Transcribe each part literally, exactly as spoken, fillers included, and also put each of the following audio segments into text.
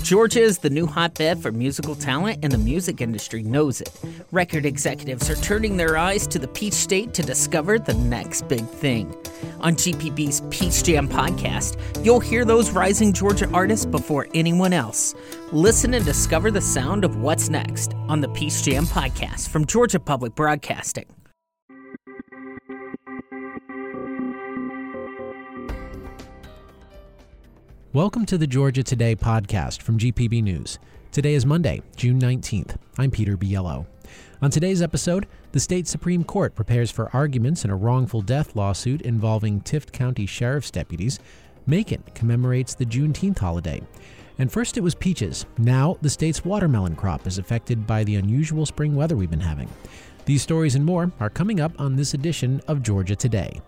Georgia is the new hotbed for musical talent, and the music industry knows it. Record executives are turning their eyes to the Peach State to discover the next big thing. On G P B's Peach Jam podcast, you'll hear those rising Georgia artists before anyone else. Listen and discover the sound of what's next on the Peach Jam podcast from Georgia Public Broadcasting. Welcome to the Georgia Today podcast from G P B News. Today is Monday, June nineteenth. I'm Peter Biello. On today's episode, the state Supreme Court prepares for arguments in a wrongful death lawsuit involving Tift County Sheriff's deputies. Macon commemorates the Juneteenth holiday. And first it was peaches. Now the state's watermelon crop is affected by the unusual spring weather we've been having. These stories and more are coming up on this edition of Georgia Today.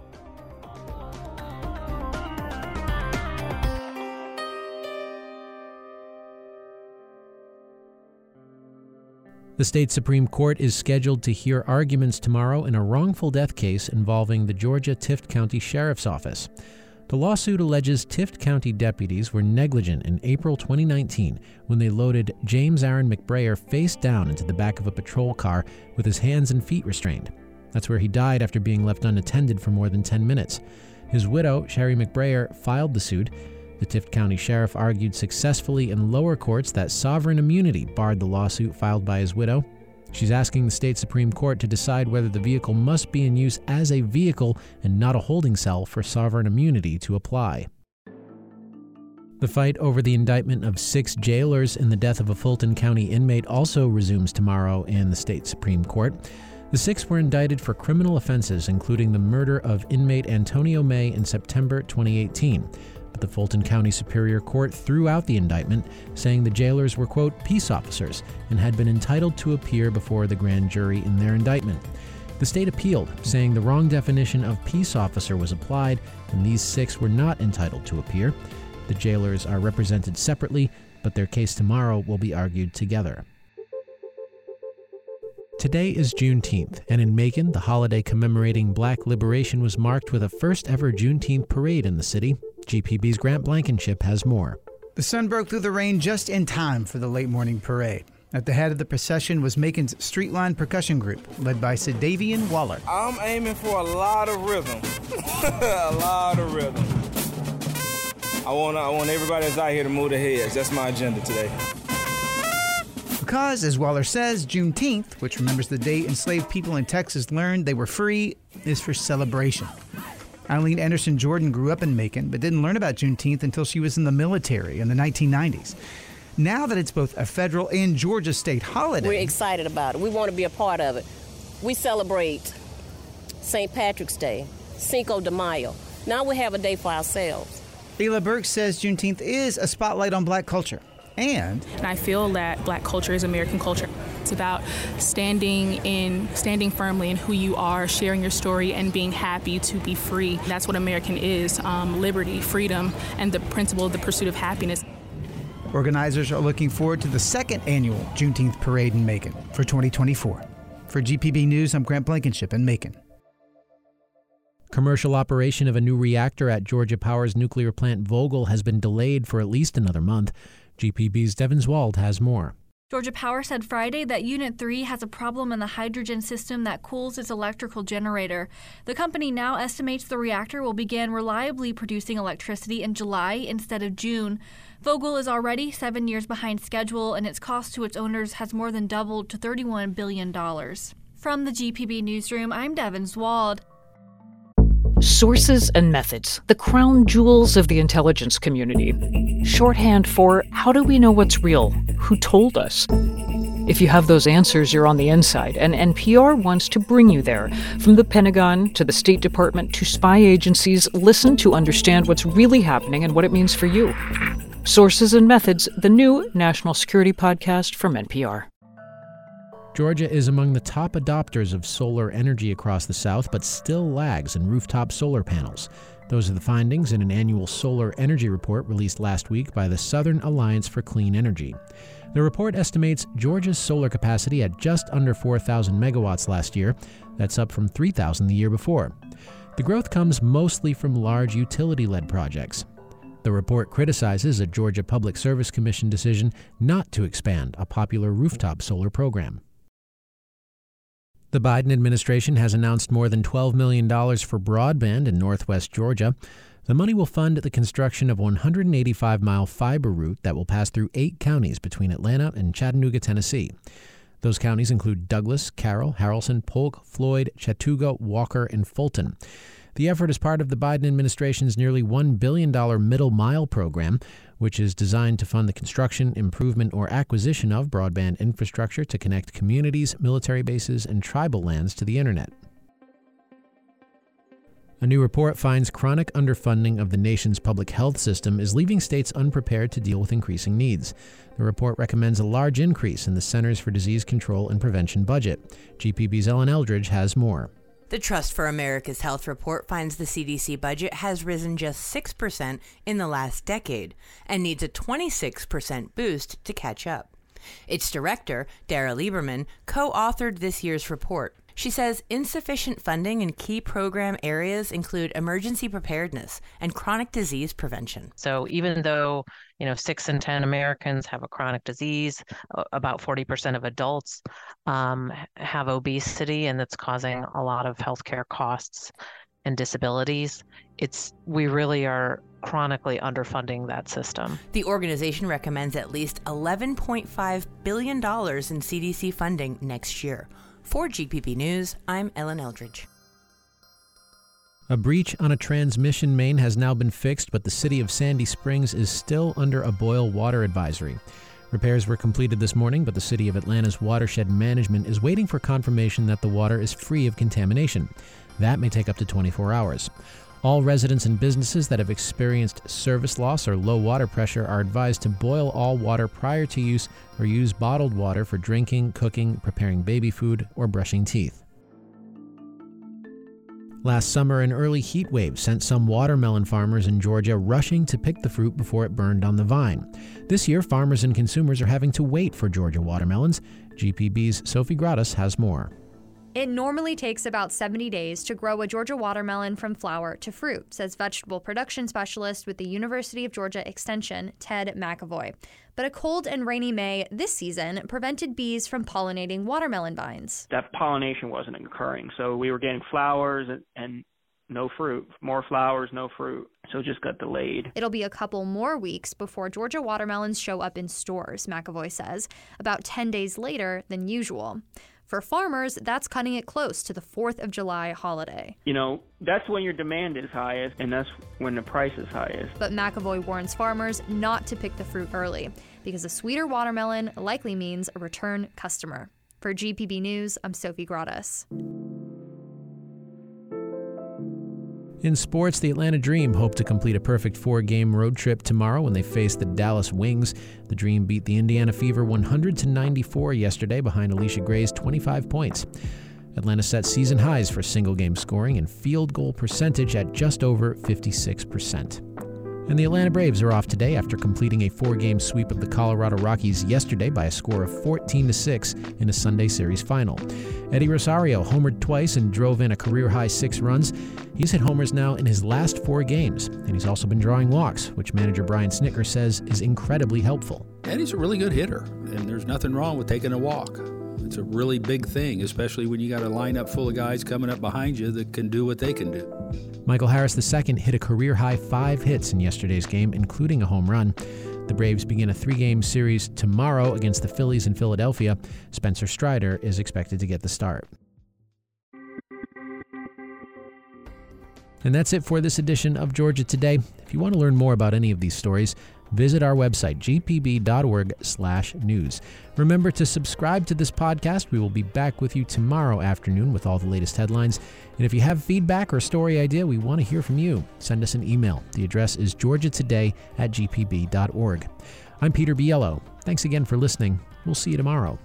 The state Supreme Court is scheduled to hear arguments tomorrow in a wrongful death case involving the Georgia Tift County Sheriff's Office. The lawsuit alleges Tift County deputies were negligent in April twenty nineteen when they loaded James Aaron McBrayer face down into the back of a patrol car with his hands and feet restrained. That's where he died after being left unattended for more than ten minutes. His widow, Sherry McBrayer, filed the suit. The Tift County Sheriff argued successfully in lower courts that sovereign immunity barred the lawsuit filed by his widow. She's asking the state Supreme Court to decide whether the vehicle must be in use as a vehicle and not a holding cell for sovereign immunity to apply. The fight over the indictment of six jailers in the death of a Fulton County inmate also resumes tomorrow in the state Supreme Court. The six were indicted for criminal offenses, including the murder of inmate Antonio May in September twenty eighteen. But the Fulton County Superior Court threw out the indictment, saying the jailers were, quote, peace officers and had been entitled to appear before the grand jury in their indictment. The state appealed, saying the wrong definition of peace officer was applied and these six were not entitled to appear. The jailers are represented separately, but their case tomorrow will be argued together. Today is Juneteenth, and in Macon, the holiday commemorating Black liberation was marked with a first-ever Juneteenth parade in the city. G P B's Grant Blankenship has more. The sun broke through the rain just in time for the late-morning parade. At the head of the procession was Macon's Streetline Percussion Group, led by Sadavian Waller. I'm aiming for a lot of rhythm. a lot of rhythm. I want, I want everybody that's out here to move their heads. That's my agenda today. Because, as Waller says, Juneteenth, which remembers the day enslaved people in Texas learned they were free, is for celebration. Eileen Anderson Jordan grew up in Macon, but didn't learn about Juneteenth until she was in the military in the nineteen nineties. Now that it's both a federal and Georgia state holiday, we're excited about it. We want to be a part of it. We celebrate Saint Patrick's Day, Cinco de Mayo. Now we have a day for ourselves. Leila Burke says Juneteenth is a spotlight on black culture. And, and I feel that black culture is American culture. It's about standing in, standing firmly in who you are, sharing your story, and being happy to be free. That's what American is, um, liberty, freedom, and the principle of the pursuit of happiness. Organizers are looking forward to the second annual Juneteenth parade in Macon for twenty twenty-four. For G P B News, I'm Grant Blankenship in Macon. Commercial operation of a new reactor at Georgia Power's nuclear plant Vogtle has been delayed for at least another month. G P B's Devin Zwald has more. Georgia Power said Friday that Unit three has a problem in the hydrogen system that cools its electrical generator. The company now estimates the reactor will begin reliably producing electricity in July instead of June. Vogtle is already seven years behind schedule, and its cost to its owners has more than doubled to thirty-one billion dollars. From the G P B Newsroom, I'm Devin Zwald. Sources and methods, the crown jewels of the intelligence community. Shorthand for how do we know what's real? Who told us? If you have those answers, you're on the inside, and N P R wants to bring you there. From the Pentagon to the State Department to spy agencies, listen to understand what's really happening and what it means for you. Sources and Methods, the new national security podcast from N P R. Georgia is among the top adopters of solar energy across the South, but still lags in rooftop solar panels. Those are the findings in an annual solar energy report released last week by the Southern Alliance for Clean Energy. The report estimates Georgia's solar capacity at just under four thousand megawatts last year. That's up from three thousand the year before. The growth comes mostly from large utility-led projects. The report criticizes a Georgia Public Service Commission decision not to expand a popular rooftop solar program. The Biden administration has announced more than twelve million dollars for broadband in northwest Georgia. The money will fund the construction of a one hundred eighty-five mile fiber route that will pass through eight counties between Atlanta and Chattanooga, Tennessee. Those counties include Douglas, Carroll, Haralson, Polk, Floyd, Chattooga, Walker, and Fulton. The effort is part of the Biden administration's nearly one billion dollars Middle Mile program, which is designed to fund the construction, improvement, or acquisition of broadband infrastructure to connect communities, military bases, and tribal lands to the internet. A new report finds chronic underfunding of the nation's public health system is leaving states unprepared to deal with increasing needs. The report recommends a large increase in the Centers for Disease Control and Prevention budget. G P B's Ellen Eldridge has more. The Trust for America's Health report finds the C D C budget has risen just six percent in the last decade and needs a twenty-six percent boost to catch up. Its director, Dara Lieberman, co-authored this year's report. She says insufficient funding in key program areas include emergency preparedness and chronic disease prevention. So even though, you know, six in ten Americans have a chronic disease, about forty percent of adults um, have obesity, and that's causing a lot of healthcare costs and disabilities, it's we really are chronically underfunding that system. The organization recommends at least eleven point five billion dollars in C D C funding next year. For G P B News, I'm Ellen Eldridge. A breach on a transmission main has now been fixed, but the city of Sandy Springs is still under a boil water advisory. Repairs were completed this morning, but the city of Atlanta's watershed management is waiting for confirmation that the water is free of contamination. That may take up to twenty-four hours. All residents and businesses that have experienced service loss or low water pressure are advised to boil all water prior to use or use bottled water for drinking, cooking, preparing baby food, or brushing teeth. Last summer, an early heat wave sent some watermelon farmers in Georgia rushing to pick the fruit before it burned on the vine. This year, farmers and consumers are having to wait for Georgia watermelons. G P B's Sophie Gratis has more. It normally takes about seventy days to grow a Georgia watermelon from flower to fruit, says vegetable production specialist with the University of Georgia Extension, Ted McAvoy. But a cold and rainy May this season prevented bees from pollinating watermelon vines. That pollination wasn't occurring, so we were getting flowers and, and no fruit. More flowers, no fruit. So it just got delayed. It'll be a couple more weeks before Georgia watermelons show up in stores, McAvoy says, about ten days later than usual. For farmers, that's cutting it close to the fourth of July holiday. You know, that's when your demand is highest, and that's when the price is highest. But McAvoy warns farmers not to pick the fruit early, because a sweeter watermelon likely means a return customer. For G P B News, I'm Sophie Gratis. In sports, the Atlanta Dream hope to complete a perfect four-game road trip tomorrow when they face the Dallas Wings. The Dream beat the Indiana Fever one hundred to ninety-four yesterday behind Alicia Gray's twenty-five points. Atlanta set season highs for single-game scoring and field goal percentage at just over fifty-six percent. And the Atlanta Braves are off today after completing a four-game sweep of the Colorado Rockies yesterday by a score of fourteen to six in a Sunday Series final. Eddie Rosario homered twice and drove in a career-high six runs. He's hit homers now in his last four games, and he's also been drawing walks, which manager Brian Snitker says is incredibly helpful. Eddie's a really good hitter, and there's nothing wrong with taking a walk. It's a really big thing, especially when you got a lineup full of guys coming up behind you that can do what they can do. Michael Harris the second hit a career-high five hits in yesterday's game, including a home run. The Braves begin a three-game series tomorrow against the Phillies in Philadelphia. Spencer Strider is expected to get the start. And that's it for this edition of Georgia Today. If you want to learn more about any of these stories, visit our website, g p b dot org slash news. Remember to subscribe to this podcast. We will be back with you tomorrow afternoon with all the latest headlines. And if you have feedback or story idea, we want to hear from you. Send us an email. The address is georgia today at g p b dot org. I'm Peter Biello. Thanks again for listening. We'll see you tomorrow.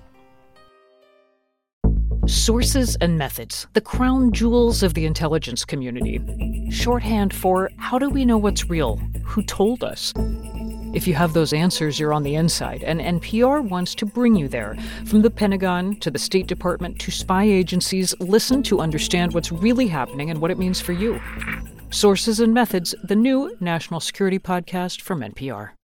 Sources and methods, the crown jewels of the intelligence community. Shorthand for how do we know what's real? Who told us? If you have those answers, you're on the inside, and N P R wants to bring you there. From the Pentagon to the State Department to spy agencies, listen to understand what's really happening and what it means for you. Sources and Methods, the new national security podcast from N P R.